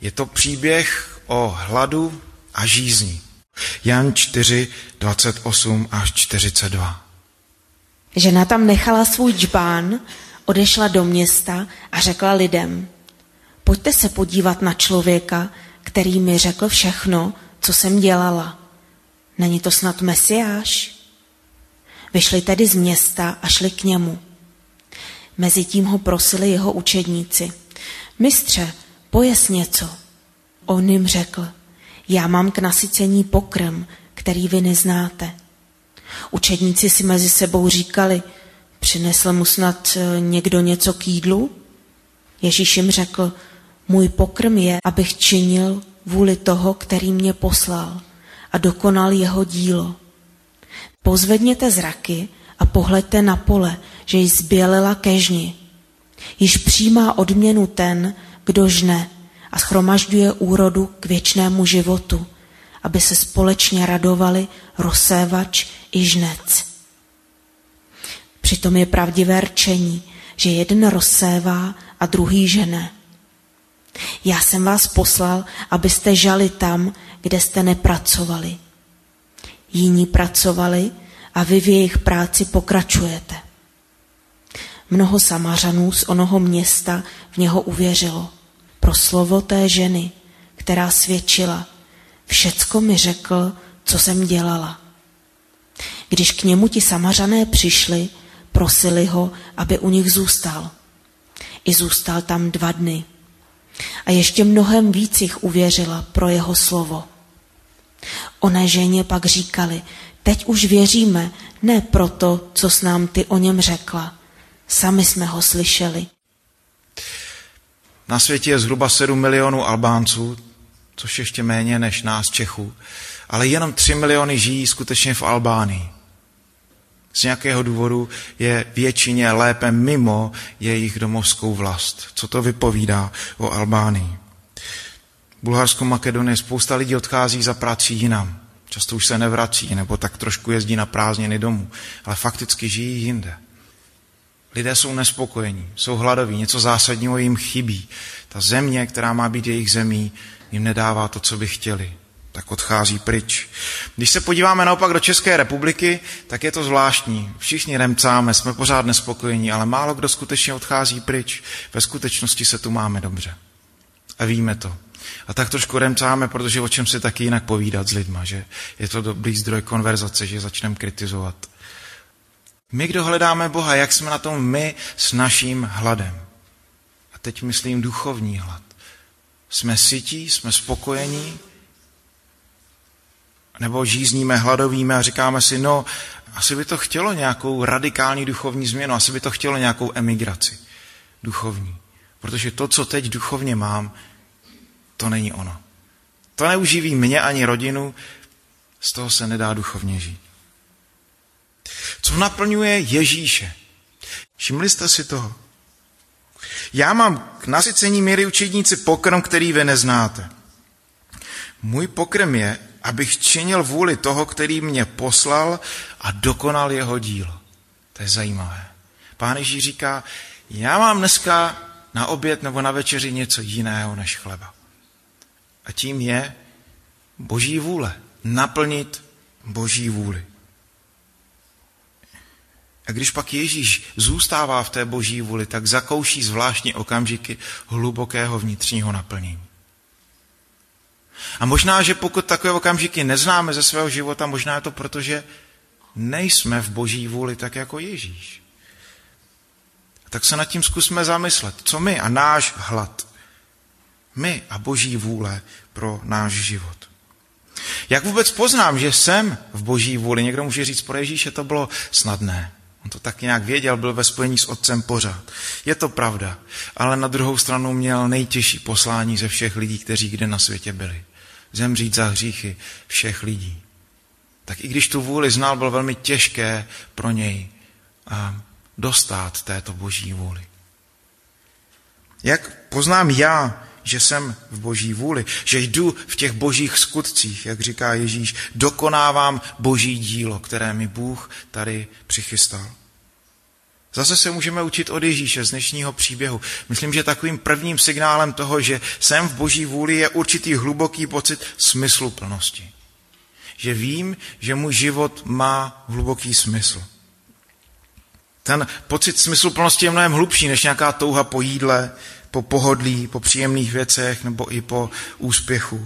Je to příběh o hladu a žízni. Jan 4, 28 až 42. Žena tam nechala svůj džbán, odešla do města a řekla lidem: pojďte se podívat na člověka, který mi řekl všechno, co jsem dělala. Není to snad Mesiáš? Vyšli tedy z města a šli k němu. Mezitím ho prosili jeho učedníci: Mistře, pojes něco. On jim řekl: já mám k nasycení pokrm, který vy neznáte. Učedníci si mezi sebou říkali: přinesl mu snad někdo něco k jídlu? Ježíš jim řekl: můj pokrm je, abych činil vůli toho, který mě poslal, a dokonal jeho dílo. Pozvedněte zraky a pohleďte na pole, že již zbělila ke žni. Již přijímá odměnu ten, kdo žne a shromažďuje úrodu k věčnému životu, aby se společně radovali rozsévač i žnec. Přitom je pravdivé rčení, že jeden rozsévá a druhý žene. Já jsem vás poslal, abyste žali tam, kde jste nepracovali. Jiní pracovali a vy v jejich práci pokračujete. Mnoho Samařanů z onoho města v něho uvěřilo pro slovo té ženy, která svědčila: všecko mi řekl, co jsem dělala. Když k němu ti Samařané přišli, prosili ho, aby u nich zůstal. I zůstal tam 2 dny. A ještě mnohem víc jich uvěřila pro jeho slovo. Oné ženě pak říkali: teď už věříme, ne proto, co jsi nám ty o něm řekla. Sami jsme ho slyšeli. Na světě je zhruba 7 milionů Albánců, což ještě méně než nás Čechů, ale jenom 3 miliony žijí skutečně v Albánii. Z nějakého důvodu je většině lépe mimo jejich domovskou vlast. Co to vypovídá o Albánii? Bulharsko, Makedonie, spousta lidí odchází za prací jinam. Často už se nevrací, nebo tak trošku jezdí na prázdniny domů, ale fakticky žijí jinde. Lidé jsou nespokojení, jsou hladoví, něco zásadního jim chybí. Ta země, která má být jejich zemí, jim nedává to, co by chtěli. Tak odchází pryč. Když se podíváme naopak do České republiky, tak je to zvláštní. Všichni remcáme, jsme pořád nespokojení, ale málo kdo skutečně odchází pryč. Ve skutečnosti se tu máme dobře. A víme to. A tak trošku remcáme, protože o čem si taky jinak povídat s lidma, že je to dobrý zdroj konverzace, že začneme kritizovat. My, kdo hledáme Boha, jak jsme na tom my s naším hladem? A teď myslím duchovní hlad. Jsme sytí, jsme spokojení, nebo žízníme, hladovíme a říkáme si: no, asi by to chtělo nějakou radikální duchovní změnu, asi by to chtělo nějakou emigraci duchovní. Protože to, co teď duchovně mám, to není ono. To neuživí mě ani rodinu, z toho se nedá duchovně žít. Co naplňuje Ježíše? Všimli jste si toho? Já mám k nasycení míry učedníci pokrm, který vy neznáte. Můj pokrm je, abych činil vůli toho, který mě poslal a dokonal jeho dílo. To je zajímavé. Pán Ježíš říká: já mám dneska na oběd nebo na večeři něco jiného než chleba. A tím je Boží vůle. Naplnit Boží vůli. A když pak Ježíš zůstává v té Boží vůli, tak zakouší zvláštní okamžiky hlubokého vnitřního naplnění. A možná, že pokud takové okamžiky neznáme ze svého života, možná je to proto, že nejsme v Boží vůli tak jako Ježíš. Tak se nad tím zkusme zamyslet. Co my a náš hlad? My a Boží vůle pro náš život. Jak vůbec poznám, že jsem v Boží vůli? Někdo může říct, pro Ježíše to bylo snadné. On to tak nějak věděl, byl ve spojení s Otcem pořád. Je to pravda, ale na druhou stranu měl nejtěžší poslání ze všech lidí, kteří kde na světě byli. Zemřít za hříchy všech lidí. Tak i když tu vůli znal, bylo velmi těžké pro něj dostát této Boží vůli. Jak poznám já, že jsem v Boží vůli, že jdu v těch božích skutcích, jak říká Ježíš, dokonávám Boží dílo, které mi Bůh tady přichystal. Zase se můžeme učit od Ježíše z dnešního příběhu. Myslím, že takovým prvním signálem toho, že jsem v Boží vůli, je určitý hluboký pocit smysluplnosti. Že vím, že můj život má hluboký smysl. Ten pocit smysluplnosti je mnohem hlubší než nějaká touha po jídle, po pohodlí, po příjemných věcech nebo i po úspěchu.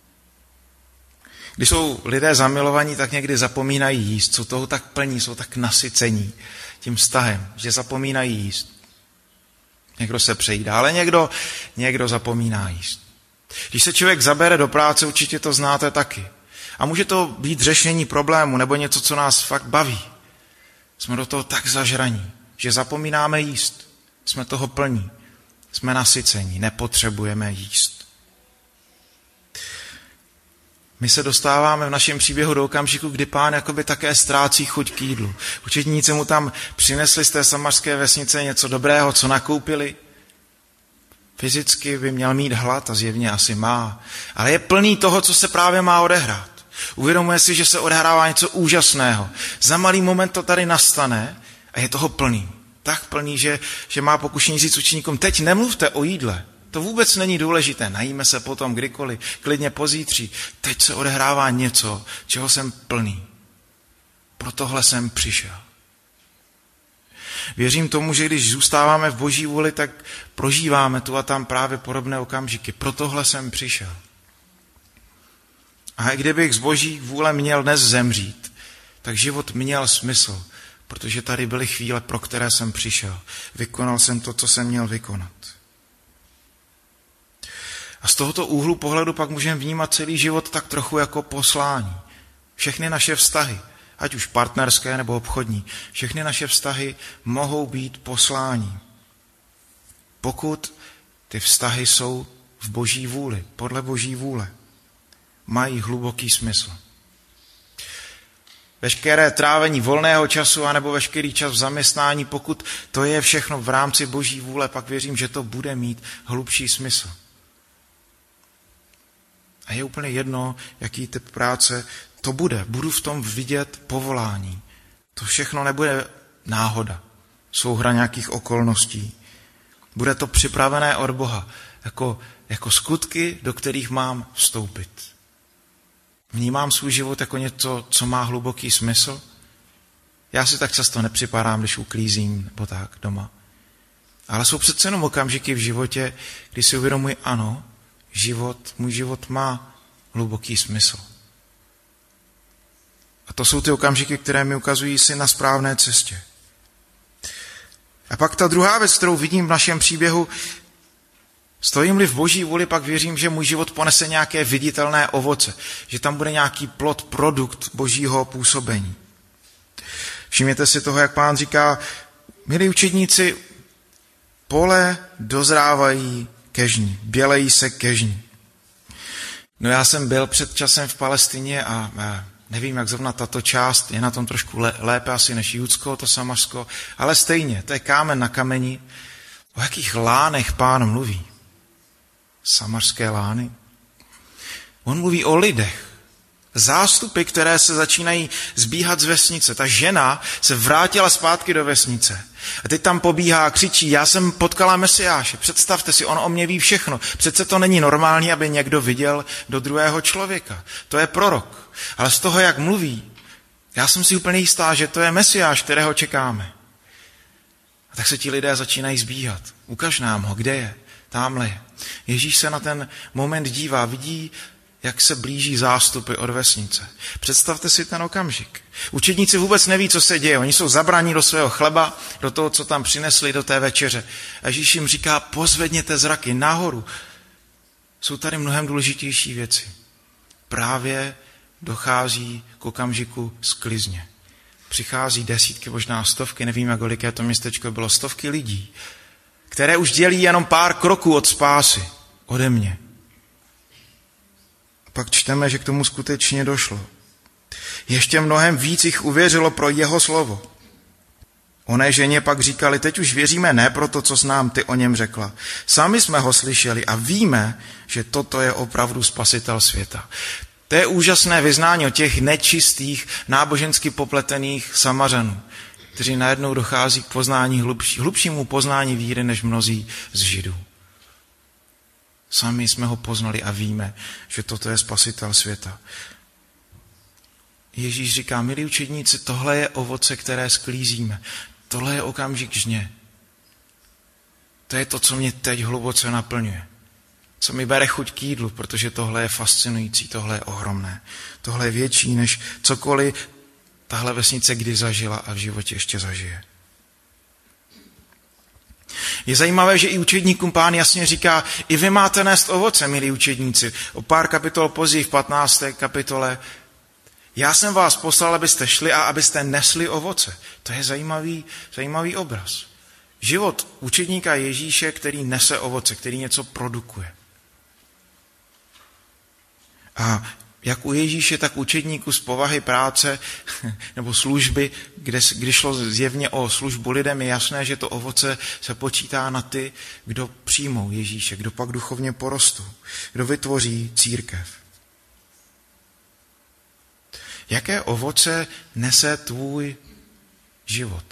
Když jsou lidé zamilovaní, tak někdy zapomínají jíst. Jsou toho tak plní, jsou tak nasycení tím vztahem, že zapomínají jíst. Někdo se přejídá, ale někdo zapomíná jíst. Když se člověk zabere do práce, určitě to znáte taky. A může to být řešení problému nebo něco, co nás fakt baví. Jsme do toho tak zažraní, že zapomínáme jíst. Jsme toho plní. Jsme nasycení, nepotřebujeme jíst. My se dostáváme v našem příběhu do okamžiku, kdy Pán jakoby také ztrácí chuť k jídlu. Učedníci mu tam přinesli z té samařské vesnice něco dobrého, co nakoupili. Fyzicky by měl mít hlad a zjevně asi má. Ale je plný toho, co se právě má odehrát. Uvědomuje si, že se odehrává něco úžasného. Za malý moment to tady nastane a je toho plný. Tak plný, že má pokušení říct učeníkům, teď nemluvte o jídle. To vůbec není důležité, najíme se potom kdykoliv, klidně pozítří. Teď se odehrává něco, čeho jsem plný. Pro tohle jsem přišel. Věřím tomu, že když zůstáváme v Boží vůli, tak prožíváme tu a tam právě podobné okamžiky. Pro tohle jsem přišel. A i kdybych z Boží vůle měl dnes zemřít, tak život měl smysl, protože tady byly chvíle, pro které jsem přišel. Vykonal jsem to, co jsem měl vykonat. A z tohoto úhlu pohledu pak můžeme vnímat celý život tak trochu jako poslání. Všechny naše vztahy, ať už partnerské nebo obchodní, všechny naše vztahy mohou být poslání. Pokud ty vztahy jsou v Boží vůli, podle Boží vůle, mají hluboký smysl. Veškeré trávení volného času anebo veškerý čas v zaměstnání, pokud to je všechno v rámci Boží vůle, pak věřím, že to bude mít hlubší smysl. A je úplně jedno, jaký typ práce to bude. Budu v tom vidět povolání. To všechno nebude náhoda, souhra nějakých okolností. Bude to připravené od Boha, jako skutky, do kterých mám vstoupit. Vnímám svůj život jako něco, co má hluboký smysl. Já si tak často nepřipadám, když uklízím nebo tak doma. Ale jsou přece jenom okamžiky v životě, kdy si uvědomuji, ano, můj život má hluboký smysl. A to jsou ty okamžiky, které mi ukazují si na správné cestě. A pak ta druhá věc, kterou vidím v našem příběhu, stojím-li v Boží vůli, pak věřím, že můj život ponese nějaké viditelné ovoce, že tam bude nějaký plod, produkt Božího působení. Všimněte si toho, jak Pán říká, milí učedníci, pole dozrávají kežní, bělejí se kežní. No já jsem byl před časem v Palestině a nevím, jak zrovna tato část je na tom trošku lépe asi než Judsko, to Samařsko, ale stejně, to je kámen na kameni. O jakých lánech Pán mluví? Samařské lány. On mluví o lidech. Zástupy, které se začínají zbíhat z vesnice. Ta žena se vrátila zpátky do vesnice. A teď tam pobíhá a křičí, já jsem potkala Mesiáše. Představte si, on o mě ví všechno. Přece to není normální, aby někdo viděl do druhého člověka. To je prorok. Ale z toho, jak mluví, já jsem si úplně jistá, že to je Mesiáš, kterého čekáme. A tak se ti lidé začínají zbíhat. Ukaž nám ho, kde je? Támhle je. Ježíš se na ten moment dívá, vidí, jak se blíží zástupy od vesnice. Představte si ten okamžik. Učedníci vůbec neví, co se děje. Oni jsou zabraní do svého chleba, do toho, co tam přinesli, do té večeře. A Ježíš jim říká, pozvedněte zraky nahoru. Jsou tady mnohem důležitější věci. Právě dochází k okamžiku sklizně. Přichází desítky, možná stovky, nevím, jak veliké to městečko bylo, stovky lidí, které už dělí jenom pár kroků od spásy, ode mě. A pak čteme, že k tomu skutečně došlo. Ještě mnohem víc jich uvěřilo pro jeho slovo. Oné ženě pak říkali, teď už věříme ne pro to, co jsi nám ty o něm řekla. Sami jsme ho slyšeli a víme, že toto je opravdu spasitel světa. To je úžasné vyznání o těch nečistých, nábožensky popletených Samařanů. kteří najednou dochází k poznání hlubšímu poznání víry než mnozí z Židů. Sami jsme ho poznali a víme, že toto je spasitel světa. Ježíš říká, milí učedníci, tohle je ovoce, které sklízíme. Tohle je okamžik žně. To je to, co mě teď hluboce naplňuje. Co mi bere chuť k jídlu, protože tohle je fascinující, tohle je ohromné. Tohle je větší, než cokoliv tahle vesnice kdy zažila a v životě ještě zažije. Je zajímavé, že i učedníkům Pán jasně říká, i vy máte nést ovoce, milí učedníci. O pár kapitol později v 15. kapitole. Já jsem vás poslal, abyste šli a abyste nesli ovoce. To je zajímavý obraz. Život učedníka Ježíše, který nese ovoce, který něco produkuje. A jak u Ježíše, tak učedníků z povahy práce nebo služby, kde šlo zjevně o službu lidem, je jasné, že to ovoce se počítá na ty, kdo přijmou Ježíše, kdo pak duchovně porostou, kdo vytvoří církev. Jaké ovoce nese tvůj život?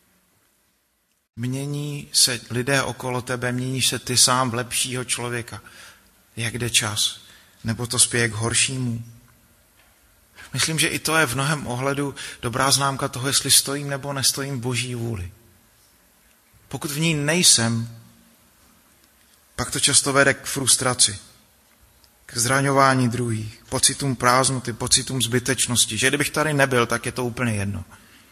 Mění se lidé okolo tebe, měníš se ty sám v lepšího člověka. Jak jde čas? Nebo to spěje k horšímu? Myslím, že i to je v mnohem ohledu dobrá známka toho, jestli stojím nebo nestojím v Boží vůli. Pokud v ní nejsem, pak to často vede k frustraci, k zraňování druhých, pocitům prázdnoty, pocitům zbytečnosti, že kdybych tady nebyl, tak je to úplně jedno.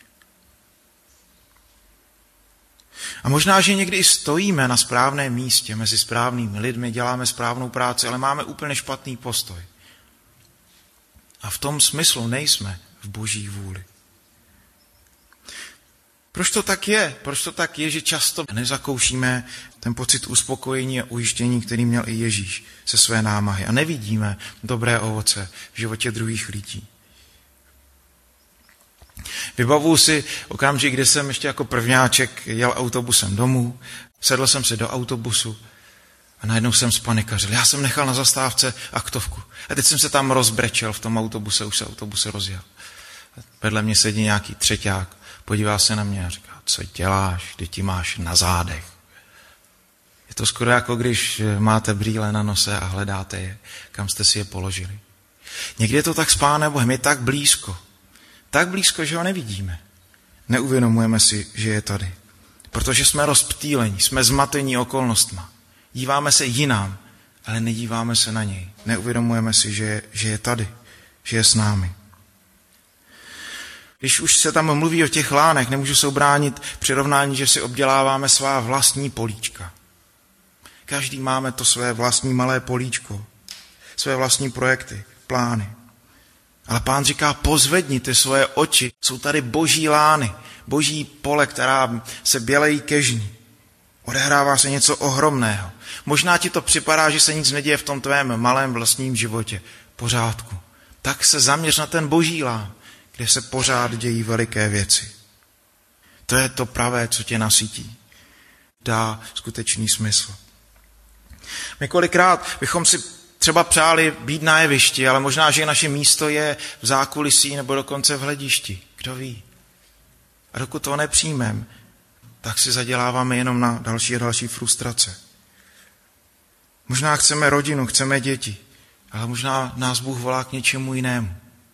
A možná, že někdy i stojíme na správném místě, mezi správnými lidmi, děláme správnou práci, ale máme úplně špatný postoj. A v tom smyslu nejsme v Boží vůli. Proč to tak je? Proč to tak je, že často nezakoušíme ten pocit uspokojení a ujištění, který měl i Ježíš se své námahy a nevidíme dobré ovoce v životě druhých lidí? Vybavuju si okamžik, kdy jsem ještě jako prvňáček jel autobusem domů, sedl jsem si do autobusu a najednou jsem spanikařil. Já jsem nechal na zastávce aktovku a teď jsem se tam rozbrečel v tom autobuse, už se autobus rozjel. Vedle mě sedí nějaký třeťák, podívá se na mě a říká, co děláš, ty ti máš na zádech. Je to skoro jako když máte brýle na nose a hledáte je, kam jste si je položili. Někdy je to tak s Pánem Bohem, je tak blízko. Tak blízko, že ho nevidíme. Neuvědomujeme si, že je tady. Protože jsme rozptýlení, jsme zmatení okolnostma. Díváme se jinam, ale nedíváme se na něj. Neuvědomujeme si, že je tady, že je s námi. Když už se tam mluví o těch lánech, nemůžu se ubránit přirovnání, že si obděláváme svá vlastní políčka. Každý máme to své vlastní malé políčko, své vlastní projekty, plány. Ale Pán říká, pozvedni ty svoje oči. Jsou tady boží lány, boží pole, která se bělejí ke žni. Odehrává se něco ohromného. Možná ti to připadá, že se nic neděje v tom tvém malém vlastním životě. Pořádku. Tak se zaměř na ten boží lán, kde se pořád dějí veliké věci. To je to pravé, co tě nasytí. Dá skutečný smysl. My kolikrát bychom si třeba přáli být na jevišti, ale možná, že naše místo je v zákulisí nebo dokonce v hledišti. Kdo ví? A dokud to nepřijmeme, tak si zaděláváme jenom na další a další frustrace. Možná chceme rodinu, chceme děti, ale možná nás Bůh volá k něčemu jinému.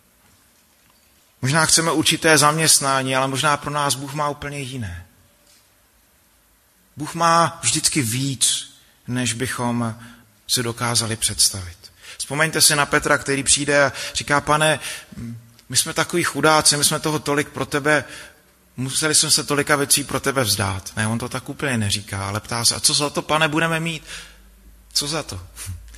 Možná chceme určité zaměstnání, ale možná pro nás Bůh má úplně jiné. Bůh má vždycky víc, než bychom si dokázali představit. Vzpomeňte si na Petra, který přijde a říká, Pane, my jsme takový chudáci, my jsme toho tolik pro tebe, museli jsme se tolika věcí pro tebe vzdát. Ne, on to tak úplně neříká, ale ptá se, a co za to, Pane, budeme mít? Co za to?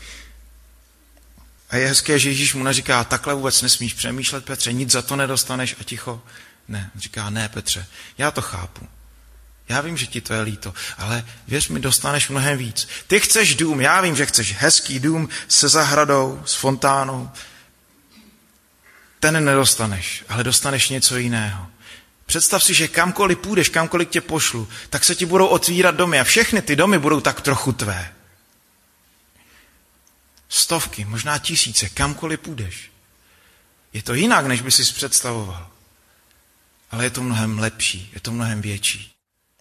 A je hezké, že Ježíš mu neříká, takhle vůbec nesmíš přemýšlet, Petře, nic za to nedostaneš a ticho. Ne, on říká, ne, Petře, já to chápu. Já vím, že ti to je líto, ale věř mi, dostaneš mnohem víc. Ty chceš dům, já vím, že chceš hezký dům se zahradou, s fontánou. Ten nedostaneš, ale dostaneš něco jiného. Představ si, že kamkoliv půjdeš, kamkoliv tě pošlu, tak se ti budou otvírat domy a všechny ty domy budou tak trochu tvé. Stovky, možná tisíce, kamkoliv půjdeš. Je to jinak, než by si představoval. ale je to mnohem lepší, je to mnohem větší.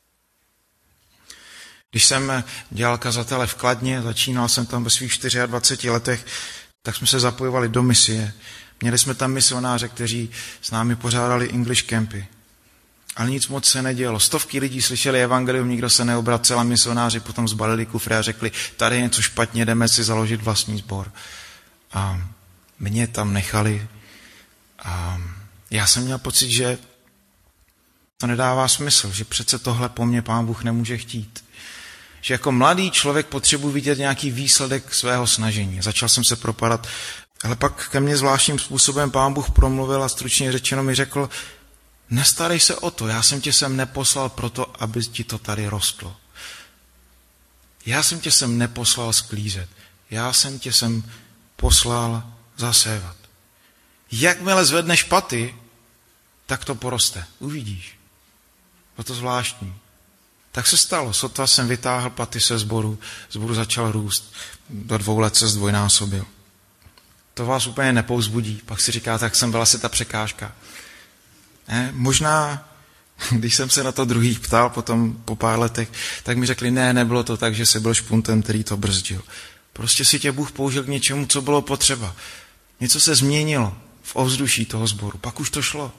Když jsem dělal kazatele v Kladně, začínal jsem tam ve svých 24 letech, tak jsme se zapojovali do misie. Měli jsme tam misionáře, kteří s námi pořádali English campy. Ale nic moc se nedělo. Stovky lidí slyšeli evangelium, nikdo se neobracel a misionáři potom zbalili kufry a řekli, tady je něco špatně, jdeme si založit vlastní sbor. A mě tam nechali. A já jsem měl pocit, že to nedává smysl, že přece tohle po mně Pán Bůh nemůže chtít. Že jako mladý člověk potřebuje vidět nějaký výsledek svého snažení. Začal jsem se propadat, ale pak ke mně zvláštním způsobem Pán Bůh promluvil a stručně řečeno mi řekl, nestarej se o to, já jsem tě sem neposlal proto, aby ti to tady rostlo. Já jsem tě sem neposlal sklízet, já jsem tě sem poslal zasévat. Jakmile zvedneš paty, tak to poroste, uvidíš. Bylo to zvláštní. Tak se stalo, sotva jsem vytáhl paty se sboru, sbor začal růst, do 2 let se zdvojnásobil. To vás úplně nepouzbudí, pak si říká, tak jsem byla asi ta překážka. Možná, když jsem se na to druhých ptal potom po pár letech, tak mi řekli, ne, nebylo to tak, že jsi byl špuntem, který to brzdil. Prostě si tě Bůh použil k něčemu, co bylo potřeba. Něco se změnilo v ovzduší toho sboru, pak už to šlo.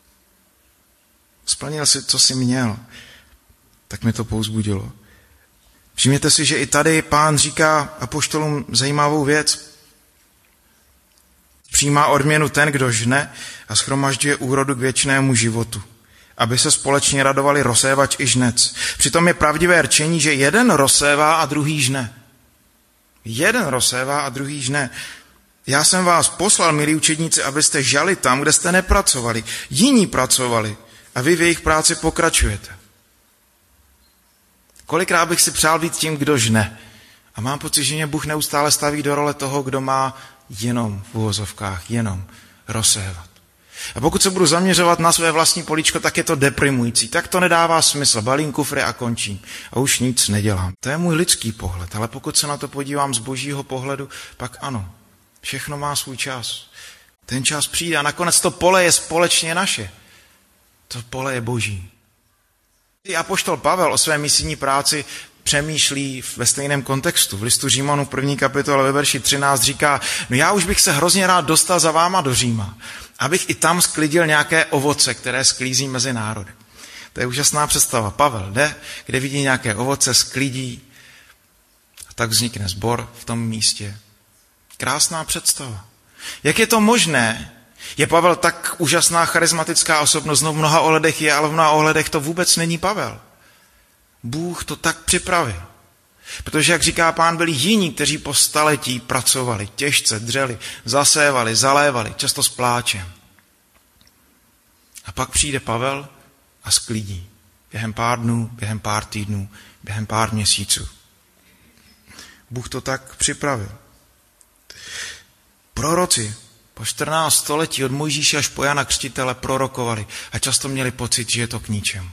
Splnil si, co jsi měl. Tak mi to povzbudilo. Všimněte si, že i tady Pán říká apoštolům zajímavou věc. Přijímá odměnu ten, kdo žne a shromažďuje úrodu k věčnému životu, aby se společně radovali rozsévač i žnec. Přitom je pravdivé rčení, že jeden rozsévá a druhý žne. Jeden rozsévá a druhý žne. Já jsem vás poslal, milí učedníci, abyste žali tam, kde jste nepracovali. Jiní pracovali a vy v jejich práci pokračujete. Kolikrát bych si přál být tím, kdo žne. A mám pocit, že mě Bůh neustále staví do role toho, kdo má jenom v uvozovkách, jenom rozsévat. A pokud se budu zaměřovat na své vlastní políčko, tak je to deprimující. Tak to nedává smysl. Balím kufry a končím. A už nic nedělám. To je můj lidský pohled. Ale pokud se na to podívám z božího pohledu, pak ano. Všechno má svůj čas. Ten čas přijde a nakonec to pole je společně naše. To pole je boží. I apoštol Pavel o své misijní práci přemýšlí ve stejném kontextu. V listu Římanů 1. kapitole ve verši 13 říká, no já už bych se hrozně rád dostal za váma do Říma, abych i tam sklidil nějaké ovoce, které sklízí mezi národy. To je úžasná představa. Pavel jde, kde vidí nějaké ovoce, sklidí a tak vznikne sbor v tom místě. Krásná představa. Jak je to možné? Je Pavel tak úžasná charismatická osobnost, no v mnoha ohledech je, ale v mnoha ohledech to vůbec není Pavel. Bůh to tak připravil. Protože, jak říká Pán, byli jiní, kteří po staletí pracovali, těžce dřeli, zasévali, zalévali, často s pláčem. A pak přijde Pavel a sklidí. Během pár dnů, během pár týdnů, během pár měsíců. Bůh to tak připravil. Proroci po 14 století od Mojžíše až po Jana Křtitele prorokovali a často měli pocit, že je to k ničemu.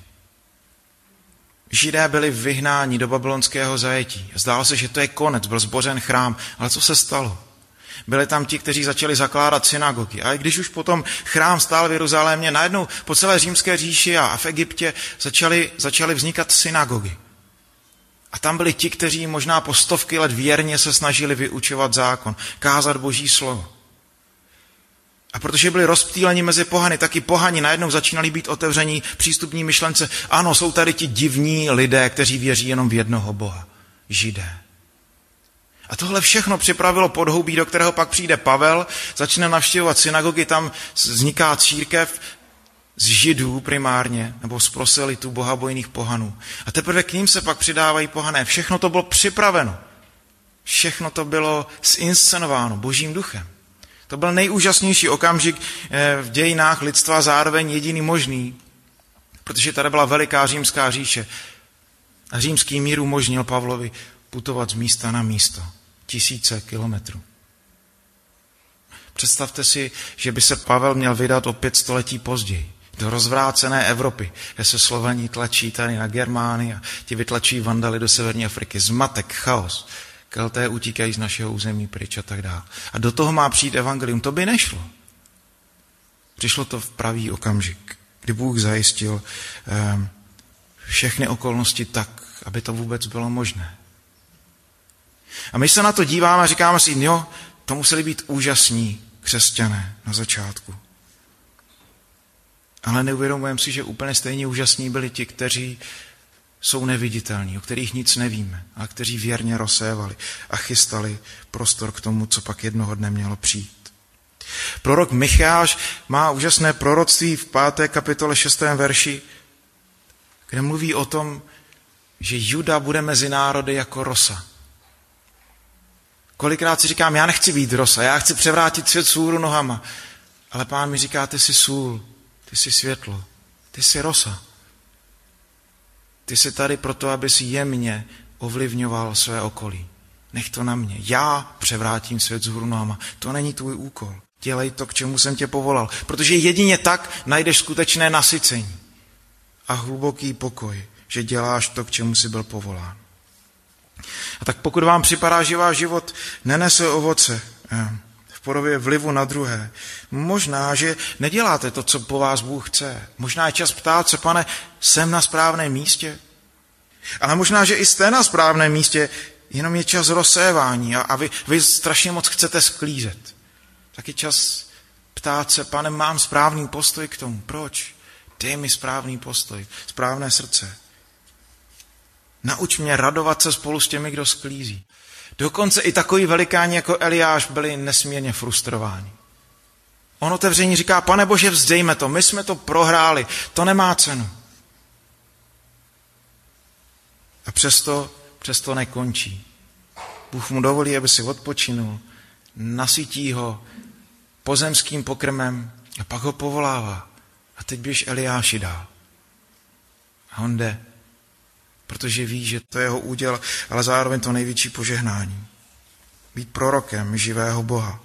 Židé byli vyhnáni do babylonského zajetí. Zdálo se, že to je konec, byl zbořen chrám. Ale co se stalo? Byli tam ti, kteří začali zakládat synagogy. A i když už potom chrám stál v Jeruzalémě, najednou po celé římské říši a v Egyptě začaly vznikat synagogy. A tam byli ti, kteří možná po stovky let věrně se snažili vyučovat zákon, kázat Boží slovo. A protože byli rozptýleni mezi pohany, tak i pohani najednou začínali být otevření přístupní myšlence. Ano, jsou tady ti divní lidé, kteří věří jenom v jednoho Boha. Židé. A tohle všechno připravilo podhoubí, do kterého pak přijde Pavel, začne navštěvovat synagogy, tam vzniká církev z Židů primárně, nebo z proselitů bohabojných pohanů. A teprve k ním se pak přidávají pohané. Všechno to bylo připraveno. Všechno to bylo zinscenováno Božím duchem. To byl nejúžasnější okamžik v dějinách lidstva, zároveň jediný možný, protože tady byla veliká římská říše. A římský mír umožnil Pavlovi putovat z místa na místo. 1000 kilometrů. Představte si, že by se Pavel měl vydat o 5 století později do rozvrácené Evropy, kde se Slovaní tlačí tady na Germány a ti vytlačí Vandaly do severní Afriky. Zmatek, chaos. Kelté utíkají z našeho území pryč a tak dále. A do toho má přijít evangelium. To by nešlo. Přišlo to v pravý okamžik. kdy Bůh zajistil všechny okolnosti tak, aby to vůbec bylo možné. A my se na to díváme a říkáme si, jo, to museli být úžasní křesťané na začátku. Ale neuvědomujeme si, že úplně stejně úžasní byli ti, kteří jsou neviditelní, o kterých nic nevíme, a kteří věrně rozsévali a chystali prostor k tomu, co pak jednoho dne mělo přijít. Prorok Micháš má úžasné proroctví v 5. kapitole 6. verši, kde mluví o tom, že Juda bude mezi národy jako rosa. Kolikrát si říkám, já nechci být rosa, já chci převrátit svět vzhůru nohama. Ale Pán mi říká, ty jsi sůl, ty jsi světlo, ty jsi rosa. Ty jsi tady proto, aby si jemně ovlivňoval své okolí. Nech to na mě. Já převrátím svět vzhůru nohama. To není tvůj úkol. Dělej to, k čemu jsem tě povolal. Protože jedině tak najdeš skutečné nasycení a hluboký pokoj, že děláš to, k čemu jsi byl povolán. A tak pokud vám připadá, že váš život nenese ovoce v podobě vlivu na druhé, možná, že neděláte to, co po vás Bůh chce. Možná je čas ptát se, Pane, jsem na správném místě? Ale možná, že i jste na správném místě, jenom je čas rozsévání a vy strašně moc chcete sklízet. Tak je čas ptát se, Pane, mám správný postoj k tomu. Proč? Dej mi správný postoj, správné srdce. Nauč mě radovat se spolu s těmi, kdo sklízí. Dokonce i takový velikáni jako Eliáš byli nesmírně frustrováni. On otevřeně říká, Pane Bože, vzdejme to, my jsme to prohráli, to nemá cenu. A přesto nekončí. Bůh mu dovolí, aby si odpočinul, nasytí ho pozemským pokrmem a pak ho povolává. A teď běž Eliáši dál. A on jde, protože ví, že to je jeho úděl, ale zároveň to největší požehnání. Být prorokem živého Boha.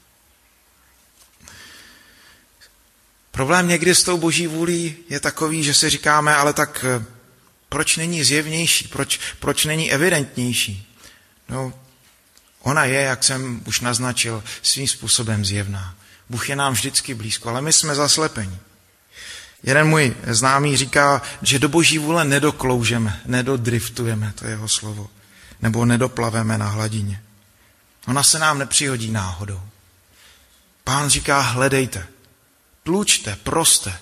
Problém někdy s tou boží vůlí je takový, že si říkáme, ale tak proč není zjevnější, proč není evidentnější? No, ona je, jak jsem už naznačil, svým způsobem zjevná. Bůh je nám vždycky blízko, ale my jsme zaslepení. Jeden můj známý říká, že do boží vůle nedokloužeme, nedodriftujeme, to je jeho slovo, nebo nedoplaveme na hladině. Ona se nám nepřihodí náhodou. Pán říká, hledejte, tlučte, proste.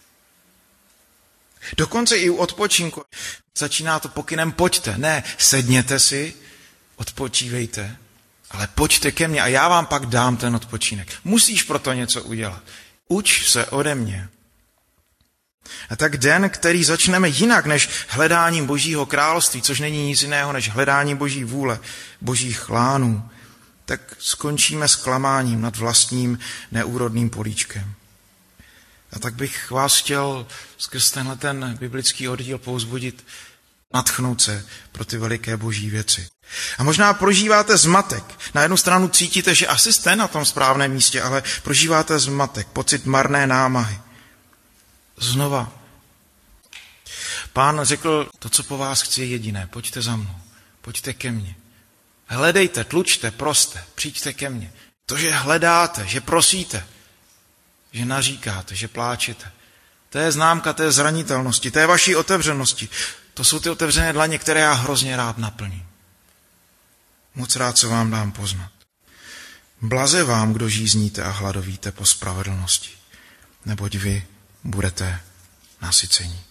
Dokonce i u odpočinku začíná to pokynem pojďte. Ne, sedněte si, odpočívejte, ale pojďte ke mně a já vám pak dám ten odpočinek. Musíš proto něco udělat. Uč se ode mě. A tak den, který začneme jinak než hledáním Božího království, což není nic jiného než hledání Boží vůle, Božích plánů, tak skončíme zklamáním nad vlastním neúrodným políčkem. A tak bych vás chtěl skrz tenhle ten biblický oddíl povzbudit, nadchnout se pro ty veliké boží věci. A možná prožíváte zmatek. Na jednu stranu cítíte, že asi jste na tom správném místě, ale prožíváte zmatek, pocit marné námahy. Znova. Pán řekl, to, co po vás chci, je jediné. Pojďte za mnou, pojďte ke mně. Hledejte, tlučte, proste, přijďte ke mně. To, že hledáte, že prosíte, že naříkáte, že pláčete, to je známka té zranitelnosti, té vaší otevřenosti. To jsou ty otevřené dlaně, které já hrozně rád naplním. Moc rád se vám dám poznat. Blaze vám, kdo žízníte a hladovíte po spravedlnosti, neboť vy budete nasycení.